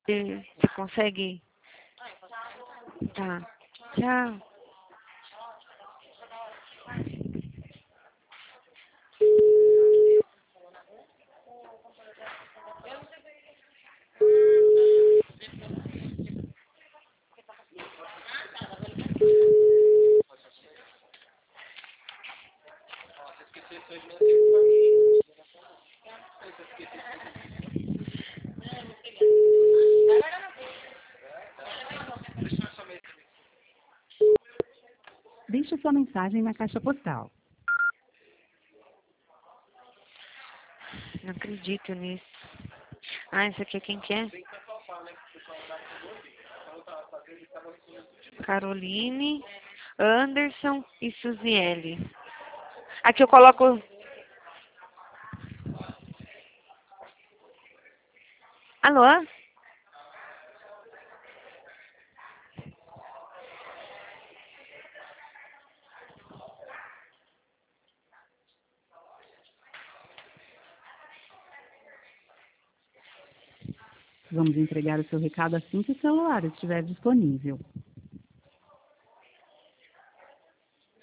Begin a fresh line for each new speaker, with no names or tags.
Você consegue? Tá. Tchau.
Deixe sua mensagem na caixa postal.
Não acredito nisso. Ah, isso aqui é quem que é? Caroline, Anderson e Suziele. Aqui eu coloco... Alô?
Vamos entregar o seu recado assim que o celular estiver disponível.